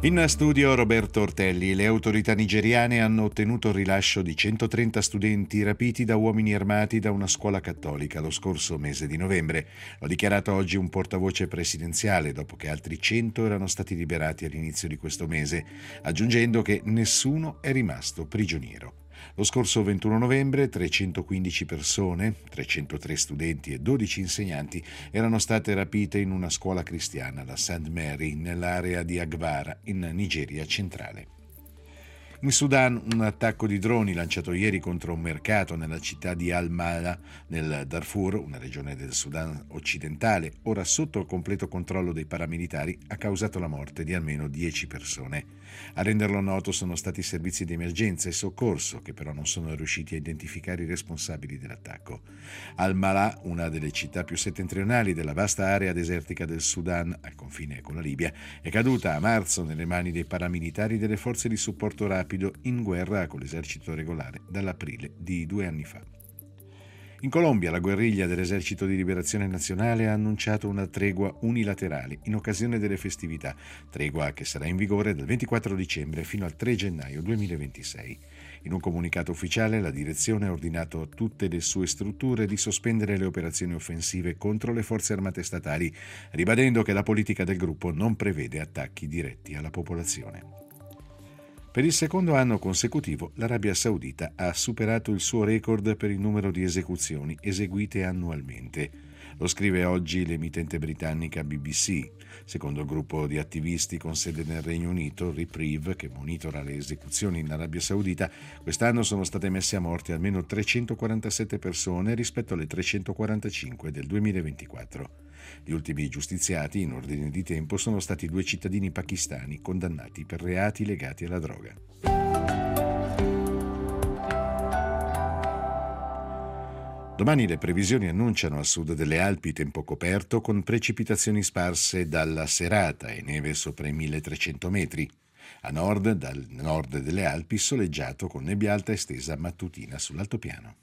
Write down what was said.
In studio Roberto Ortelli. Le autorità nigeriane hanno ottenuto il rilascio di 130 studenti rapiti da uomini armati da una scuola cattolica lo scorso mese di novembre. L'ha dichiarato oggi un portavoce presidenziale, dopo che altri 100 erano stati liberati all'inizio di questo mese, aggiungendo che nessuno è rimasto prigioniero. Lo scorso 21 novembre 315 persone, 303 studenti e 12 insegnanti erano state rapite in una scuola cristiana, la St. Mary, nell'area di Agvara, in Nigeria centrale. In Sudan, un attacco di droni lanciato ieri contro un mercato nella città di Al-Mala, nel Darfur, una regione del Sudan occidentale, ora sotto il completo controllo dei paramilitari, ha causato la morte di almeno 10 persone. A renderlo noto sono stati i servizi di emergenza e soccorso, che però non sono riusciti a identificare i responsabili dell'attacco. Al-Mala, una delle città più settentrionali della vasta area desertica del Sudan, al confine con la Libia, è caduta a marzo nelle mani dei paramilitari delle forze di supporto rapido in guerra con l'esercito regolare dall'aprile di 2 anni fa. In Colombia, la guerriglia dell'Esercito di Liberazione Nazionale ha annunciato una tregua unilaterale in occasione delle festività, tregua che sarà in vigore dal 24 dicembre fino al 3 gennaio 2026. In un comunicato ufficiale, la direzione ha ordinato a tutte le sue strutture di sospendere le operazioni offensive contro le forze armate statali, ribadendo che la politica del gruppo non prevede attacchi diretti alla popolazione. Per il secondo anno consecutivo l'Arabia Saudita ha superato il suo record per il numero di esecuzioni eseguite annualmente. Lo scrive oggi l'emittente britannica BBC. Secondo il gruppo di attivisti con sede nel Regno Unito, Reprieve, che monitora le esecuzioni in Arabia Saudita, quest'anno sono state messe a morte almeno 347 persone rispetto alle 345 del 2024. Gli ultimi giustiziati, in ordine di tempo, sono stati 2 cittadini pakistani condannati per reati legati alla droga. Domani le previsioni annunciano a sud delle Alpi tempo coperto con precipitazioni sparse dalla serata e neve sopra i 1300 metri. A nord, dal nord delle Alpi, soleggiato con nebbia alta estesa mattutina sull'altopiano.